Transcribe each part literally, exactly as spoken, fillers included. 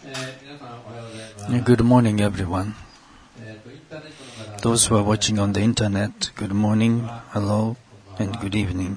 Good morning, everyone. Those who are watching on the internet, good morning, hello, and good evening.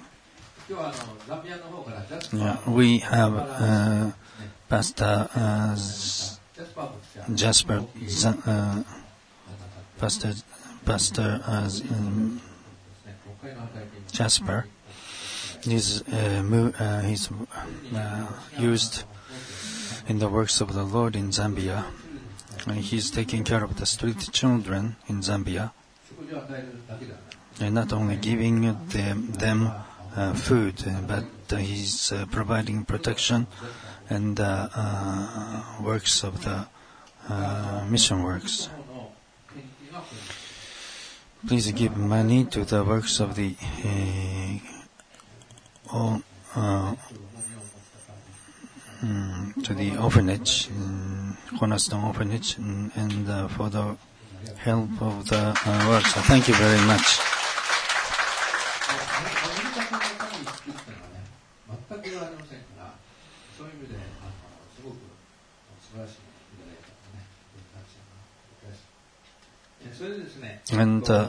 Yeah, we have uh, Pastor uh, Jasper, uh, Pastor Pastor uh, um, Jasper. He's uh, mo- uh, he's uh, used in the works of the Lord in Zambia. And he's taking care of the street children in Zambia, and not only giving them, them uh, food, but uh, he's uh, providing protection and uh, uh, works of the uh, mission works. Please give money to the works of the uh, all, uh, Mm, to the orphanage, mm, Cornerstone Orphanage, and, and uh, for the help of the uh, works. So thank you very much. And uh,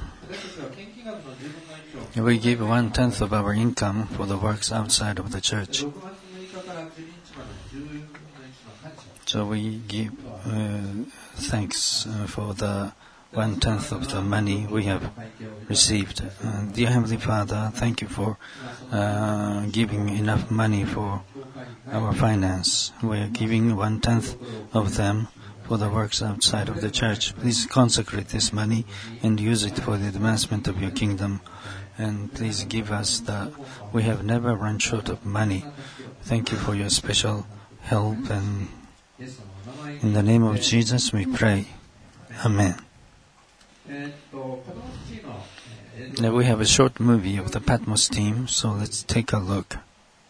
we give one tenth of our income for the works outside of the church. So we give uh, thanks uh, for the one-tenth of the money we have received. Uh, dear Heavenly Father, thank you for uh, giving enough money for our finance. We are giving one-tenth of them for the works outside of the church. Please consecrate this money and use it for the advancement of your kingdom. And please give us the... We have never run short of money. Thank you for your special help, and in the name of Jesus we pray. Amen. Now we have a short movie of the Patmos team, so let's take a look.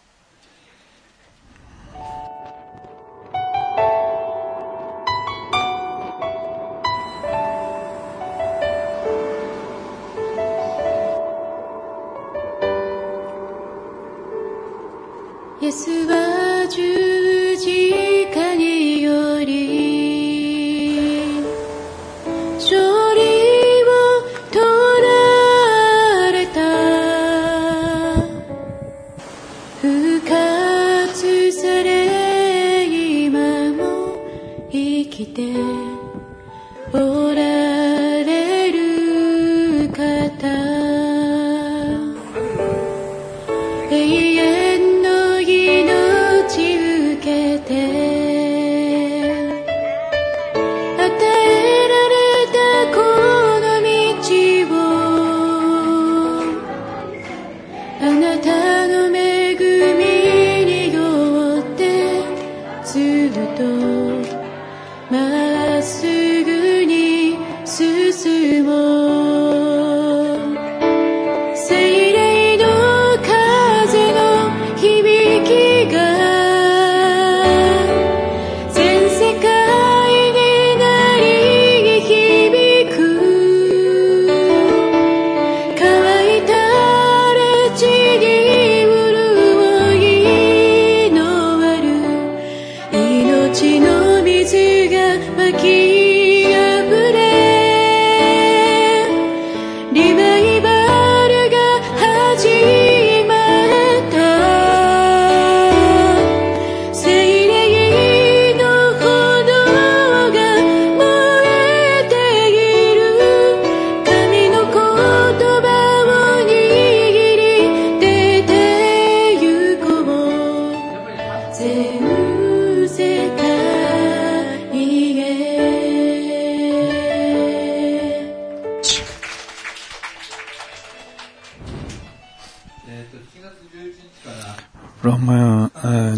From uh, uh,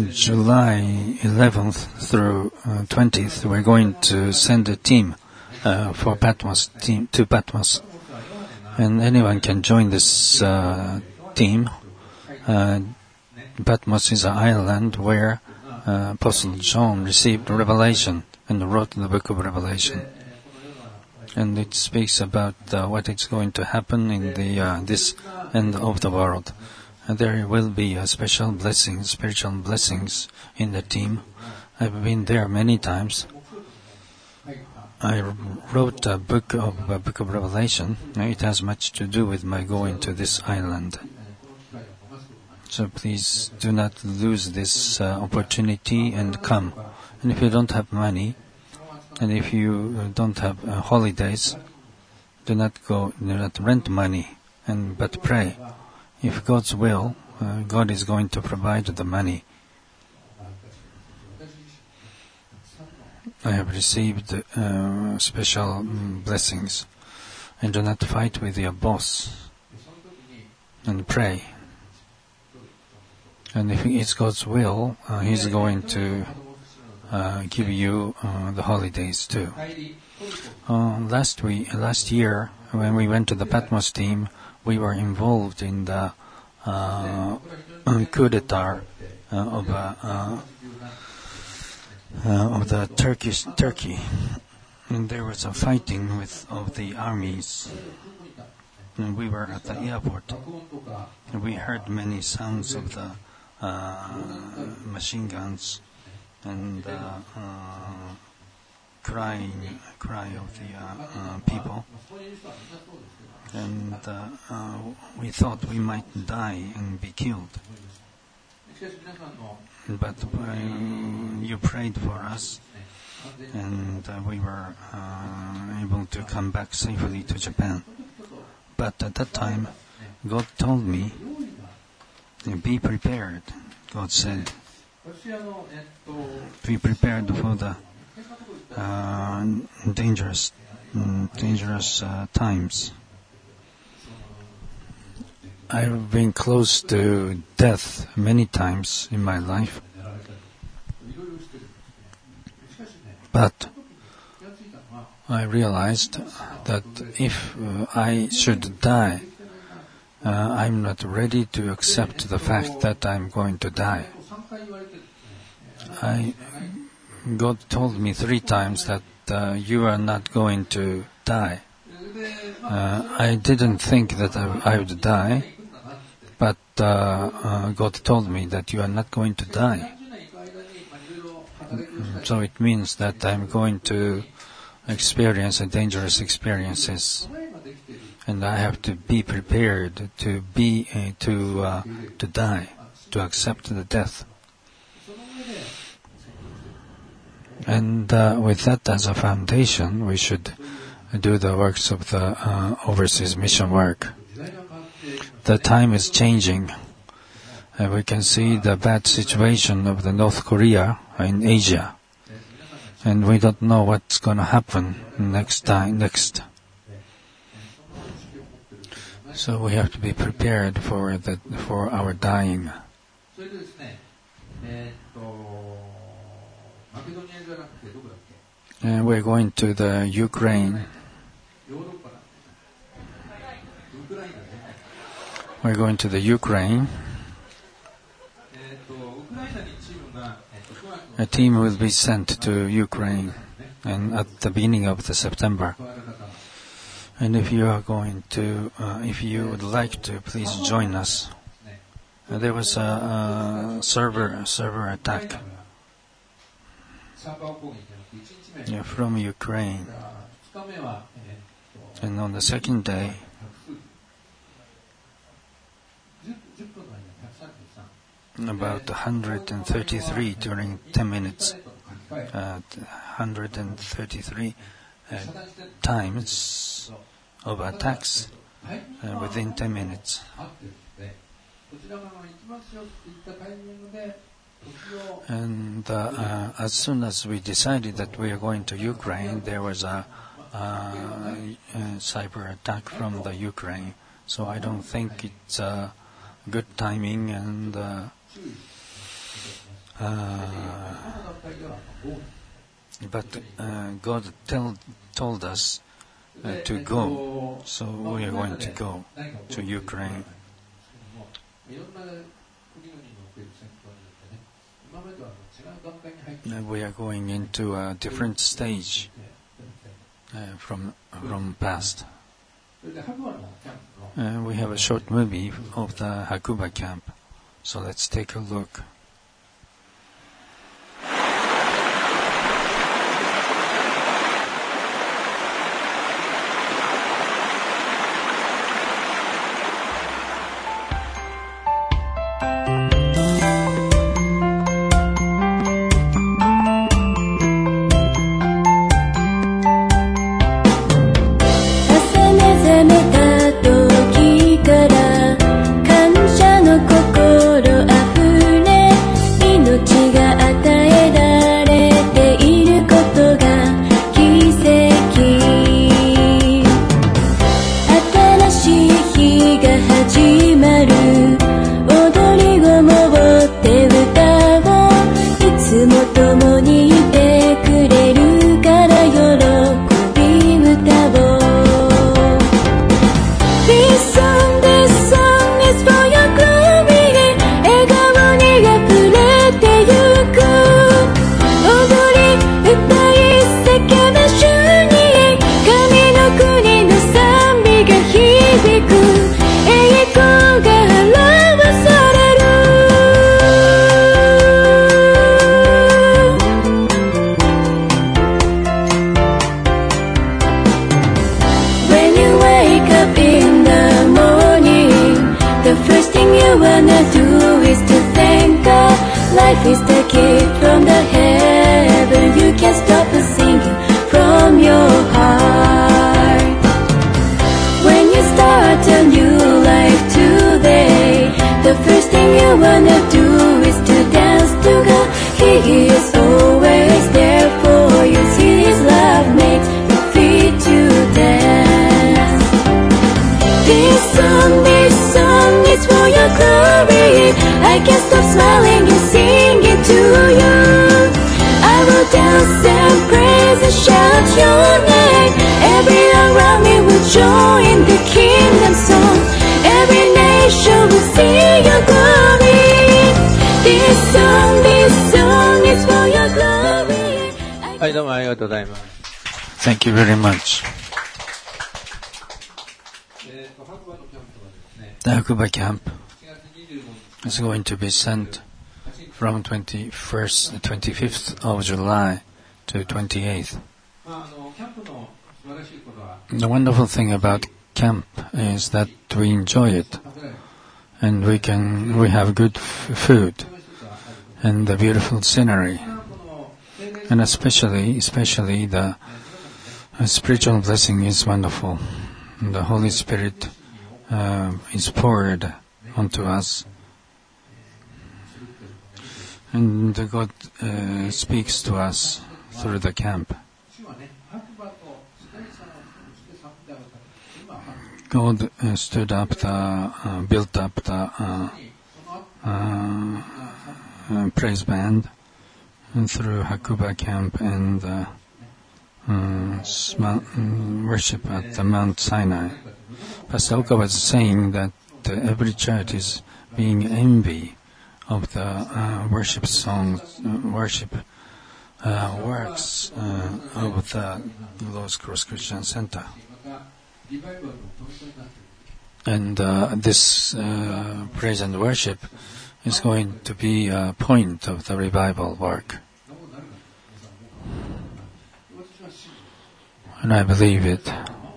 July eleventh through uh, twentieth, we're going to send a team uh, for Patmos, team to Patmos, and anyone can join this uh, team. Uh, Patmos is an island where uh, Apostle John received revelation and wrote the book of Revelation, and it speaks about uh, what is going to happen in the uh, this end of the world. And there will be a special blessing, spiritual blessings in the team. I've been there many times. I wrote a book of a book of Revelation. It has much to do with my going to this island. So please do not lose this uh, opportunity and come. And if you don't have money, and if you don't have uh, holidays, do not go, do not rent money, and but pray. If God's will, uh, God is going to provide the money. I have received uh, special um, blessings. And do not fight with your boss. And pray. And if it's God's will, uh, He's going to uh, give you uh, the holidays too. Uh, last week, last year, when we went to the Patmos team, we were involved in the uh, coup d'etat uh, of a uh, Uh, of the Turkish Turkey, and there was a fighting with of the armies. And we were at the airport, and we heard many sounds of the uh, machine guns and uh, uh, crying, cry of the uh, uh, people. And uh, uh, we thought we might die and be killed. But uh, you prayed for us, and uh, we were uh, able to come back safely to Japan. But at that time, God told me, be prepared, God said. Be prepared for the uh, dangerous, dangerous uh, times. I've been close to death many times in my life. But I realized that if uh, I should die, uh, I'm not ready to accept the fact that I'm going to die. I, God told me three times that uh, you are not going to die. Uh, I didn't think that I, I would die. But uh, uh, God told me that you are not going to die. So it means that I'm going to experience dangerous experiences, and I have to be prepared to be uh, to uh, to die, to accept the death. And uh, with that as a foundation, we should do the works of the uh, overseas mission work. The time is changing. Uh, we can see the bad situation of the North Korea in Asia, and we don't know what's going to happen next time. Next, so we have to be prepared for the for our dying. And we're going to the Ukraine. We're going to the Ukraine. A team will be sent to Ukraine, and at the beginning of the September. And if you are going to, uh, if you would like to, please join us. Uh, there was a, a server server attack yeah, from Ukraine, and on the second day, about one hundred thirty-three during ten minutes, uh, one hundred thirty-three uh, times of attacks uh, within ten minutes. And uh, uh, as soon as we decided that we are going to Ukraine, there was a, uh, a cyber attack from the Ukraine. So I don't think it's uh, good timing, and uh, uh, but uh, God tell, told us uh, to go, so we are going to go to Ukraine. Uh, we are going into a different stage uh, from from past. Uh, we have a short movie of the Hakuba camp, so let's take a look. Life is the gift from the heaven. You can't stop the singing from your heart. When you start a new life today, the first thing you wanna do is to dance to God. He is always there for you. His love makes you free to dance. This song, this song is for your glory. I can't stop smiling and singing to you. I will dance and praise and shout your name. Everyone around me will join the kingdom song. Every nation will see your glory. This song, this song is for your glory. はい、どうもありがとうございます。 Thank you very much. The Hakuba camp is going to be sent from twenty-first, twenty-fifth of July to twenty-eighth. The wonderful thing about camp is that we enjoy it, and we can we have good f- food and the beautiful scenery, and especially especially the uh, spiritual blessing is wonderful. The Holy Spirit uh, is poured onto us. And God uh, speaks to us through the camp. God uh, stood up the, uh, built up the uh, uh, uh, praise band and through Hakuba camp and uh, uh, sm- worship at the Mount Sinai. Pastor Oka was saying that uh, every church is being envy of the uh, worship songs, uh, worship uh, works uh, of the Lowe's Cross Christian Center. And uh, this uh, praise and worship is going to be a point of the revival work. And I believe it.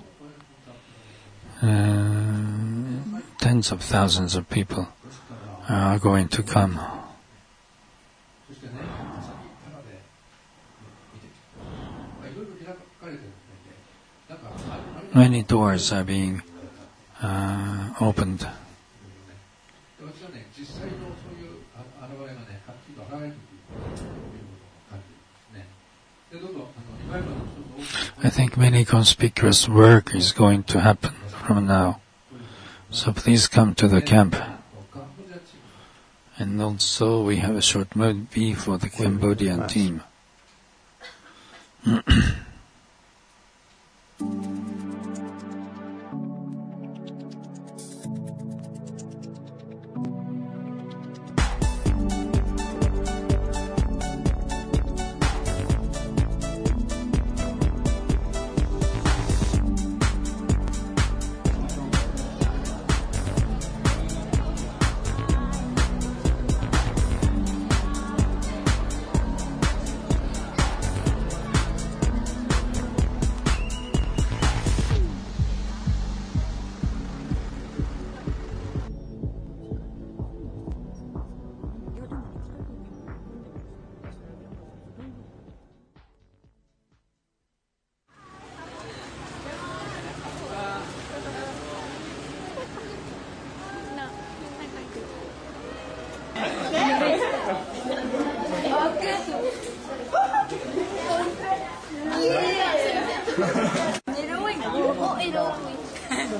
Uh, tens of thousands of people are going to come. Many doors are being uh, opened. I think many conspicuous work is going to happen from now. So please come to the camp. And also we have a short movie for the Cambodian team.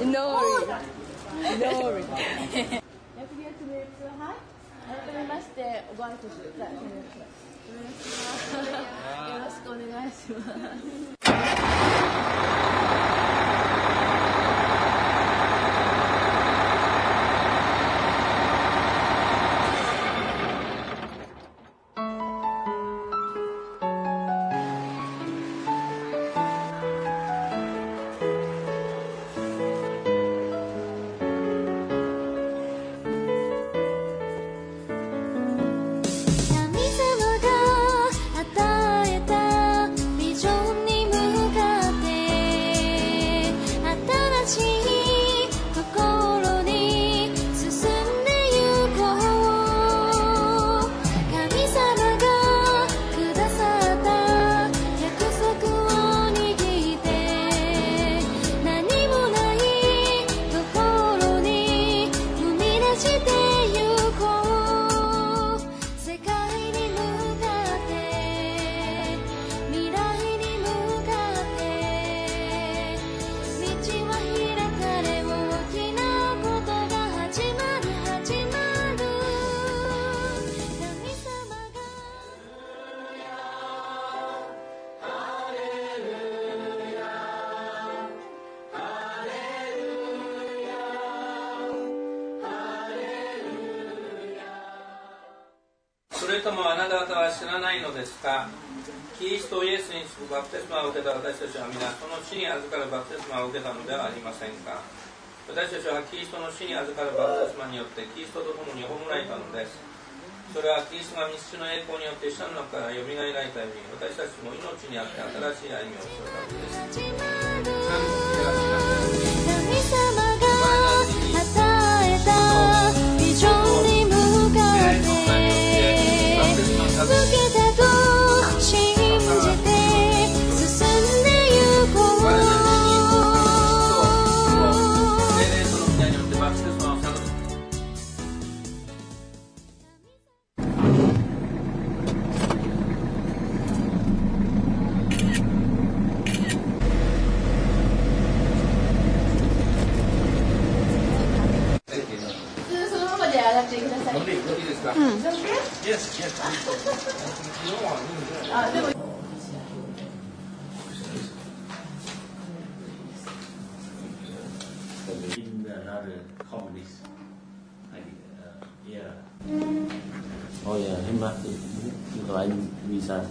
祈り祈り役月のツはい改めましておばあとしじゃあよろしくお願いしますそれともあなた方は知らないのですか。キリストイエスにつくバプテスマを受けた私たちは皆その死に預かるバプテスマを受けたのではありませんか。私たちはキリストの死に預かるバプテスマによってキリストと共に葬られたのです。それはキリストが密室の栄光によって死者の中からよみがえられたように私たちも命にあって新しい歩みをするためです。 神様が与えたビジョンに向かって向けたと信じて進んでゆこう。 そのままで上がってください。うんあでも in another communist uh, era. Oh yeah, em mắt của anh visa.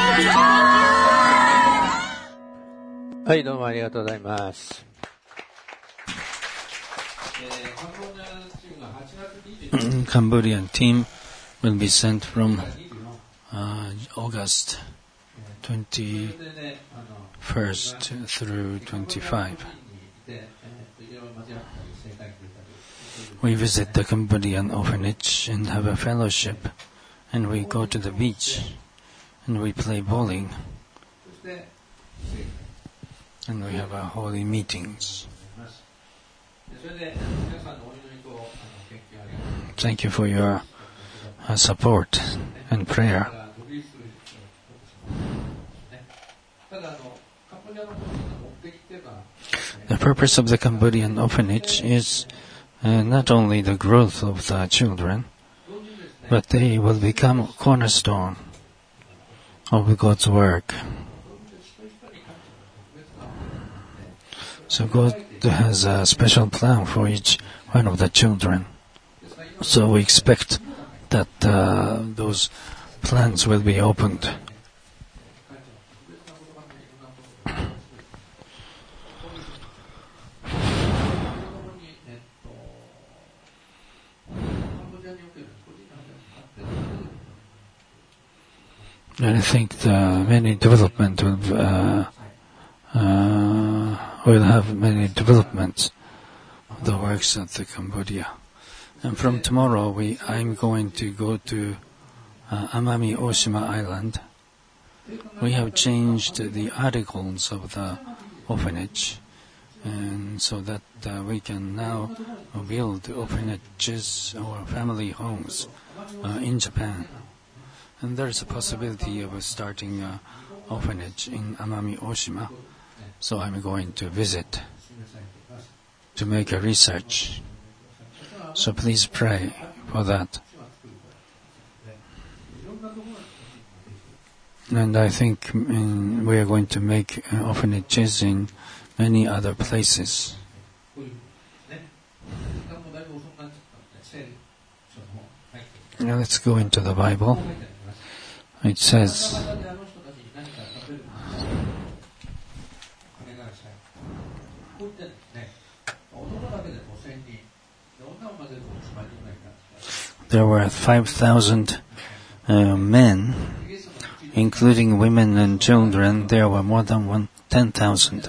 はい、どうもありがとうございます。 Cambodian team will be sent from uh, August twenty-first through twenty-fifth. We visit the Cambodian orphanage and have a fellowship, and we go to the beach, and we play bowling, and we have our holy meetings. Thank you for your uh, support and prayer. The purpose of the Cambodian orphanage is uh, not only the growth of the children, but they will become cornerstone of God's work. So God has a special plan for each one of the children. So we expect that uh, those plans will be opened. And I think the many development will, uh, uh, will have many developments of the works at the Cambodia. And from tomorrow, we I'm going to go to uh, Amami Oshima Island. We have changed the articles of the orphanage, and so that uh, we can now build orphanages or family homes uh, in Japan. And there is a possibility of starting an orphanage in Amami Oshima. So I'm going to visit to make a research. So please pray for that. And I think in, we are going to make uh, orphanages in many other places. Now let's go into the Bible. It says, there were five thousand uh, men, including women and children. There were more than one, ten thousand.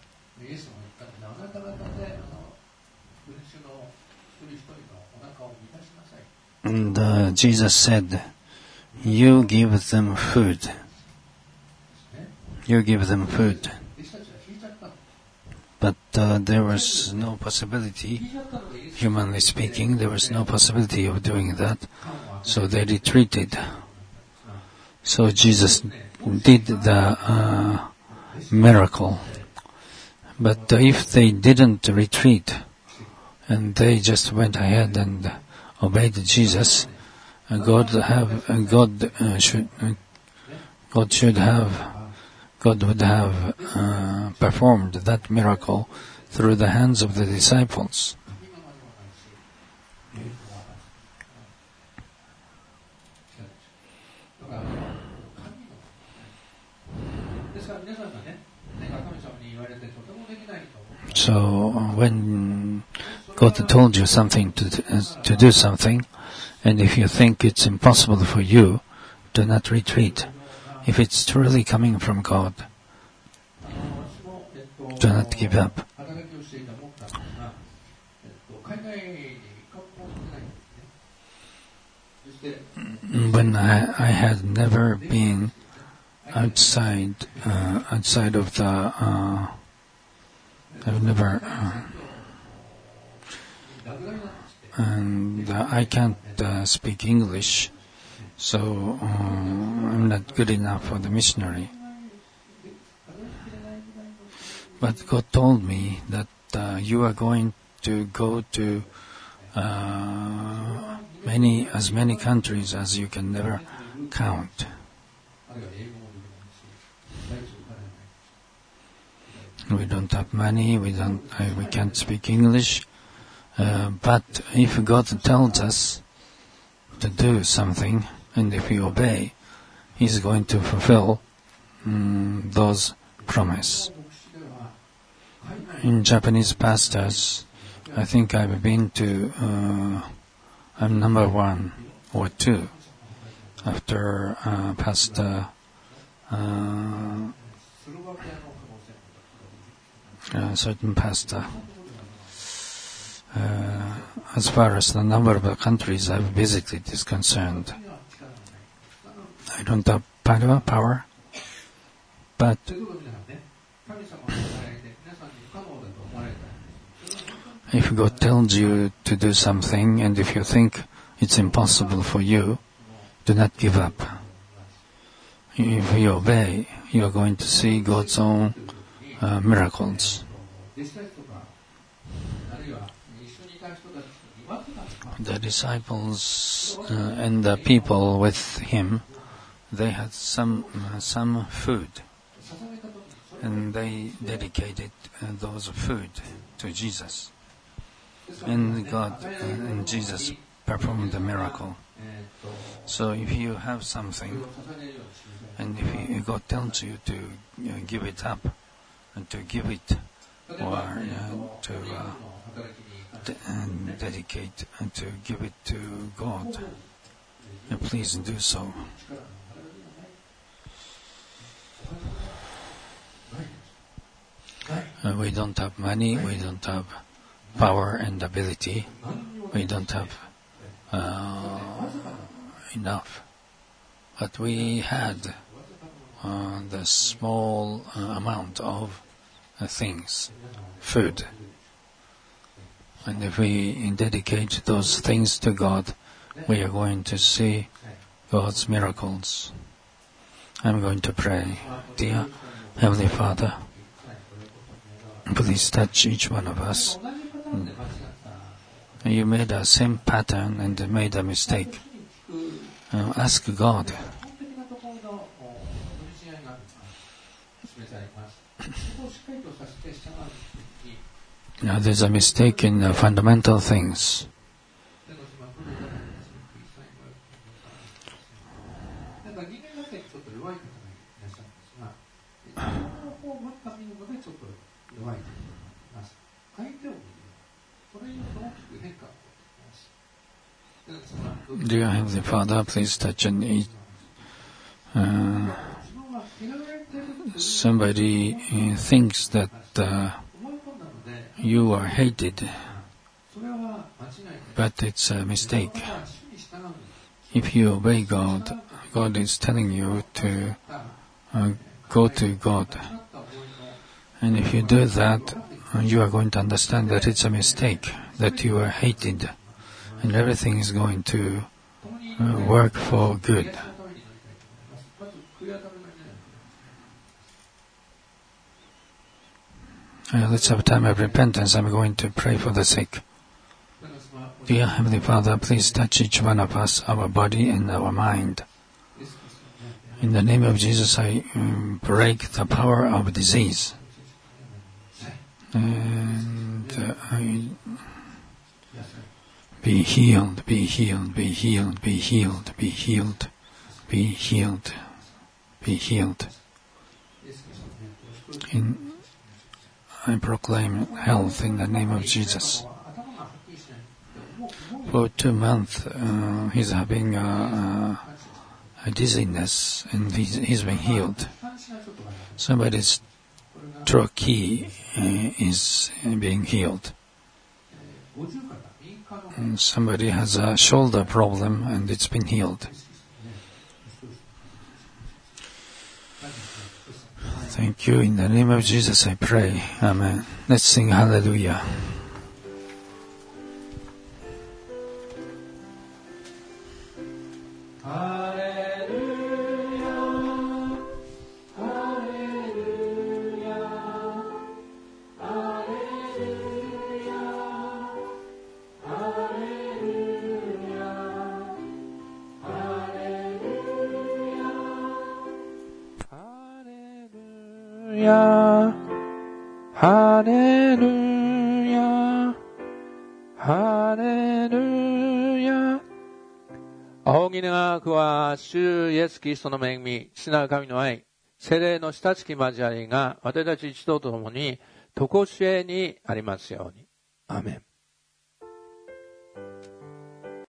And uh, Jesus said, you give them food. You give them food. But uh, there was no possibility, humanly speaking, there was no possibility of doing that. So they retreated. So Jesus did the uh, miracle. But uh, if they didn't retreat, and they just went ahead and obeyed Jesus, uh, God have uh, God uh, should uh, God should have God would have uh, performed that miracle through the hands of the disciples. So when God told you something to to do something, and if you think it's impossible for you, do not retreat. If it's truly coming from God, do not give up. When I, I had never been outside uh, outside of the uh, I've never uh, and uh, I can't uh, speak English, so uh, I'm not good enough for the missionary. But God told me that uh, you are going to go to uh, many, as many countries as you can never count. We don't have money. We don't. Uh, we can't speak English. Uh, but if God tells us to do something, and if we obey, He's going to fulfill um, those promises. In Japanese pastors, I think I've been to, uh, I'm number one or two after uh, Pastor uh, a certain pastor. Uh, as far as the number of the countries I've visited is concerned, I don't have power, power but if God tells you to do something, and if you think it's impossible for you, do not give up. If you obey, you are going to see God's own uh, miracles. The disciples uh, and the people with him, they had some uh, some food, and they dedicated uh, those food to Jesus. And God uh, and Jesus performed the miracle. So if you have something, and if you, God tells you to uh, give it up, and to give it, or uh, to uh, de- and dedicate, and to give it to God, uh, please do so. Uh, we don't have money, we don't have power and ability, we don't have uh, enough, but we had uh, the small uh, amount of uh, things, food, and if we dedicate those things to God, we are going to see God's miracles. I'm going to pray. Dear Heavenly Father, please touch each one of us. You made the same pattern and made a mistake. Uh, ask God. Now, there's a mistake in uh, fundamental things. Dear Heavenly Father, please touch and eat. Uh, somebody uh, thinks that uh, you are hated, but it's a mistake. If you obey God, God is telling you to uh, go to God. And if you do that, you are going to understand that it's a mistake, that you are hated, and everything is going to uh, work for good. Uh, let's have a time of repentance. I'm going to pray for the sick. Dear Heavenly Father, please touch each one of us, our body and our mind. In the name of Jesus, I um, break the power of disease. And uh, I, be healed, be healed, be healed, be healed, be healed, be healed, be healed. In, I proclaim health in the name of Jesus. For two months, uh, he's having a, a, a dizziness, and he's, he's been healed. Somebody's trachea uh, is being healed. And somebody has a shoulder problem, and it's been healed. Thank you. In the name of Jesus, I pray. Amen. Let's sing Hallelujah. 할렐루야, 할렐루야. 아오기능아 그와 주 예수 그리스도の恵み、父なる神の愛、聖霊の親しき交わりが私たち一同と共に常しえにありますように。アーメン。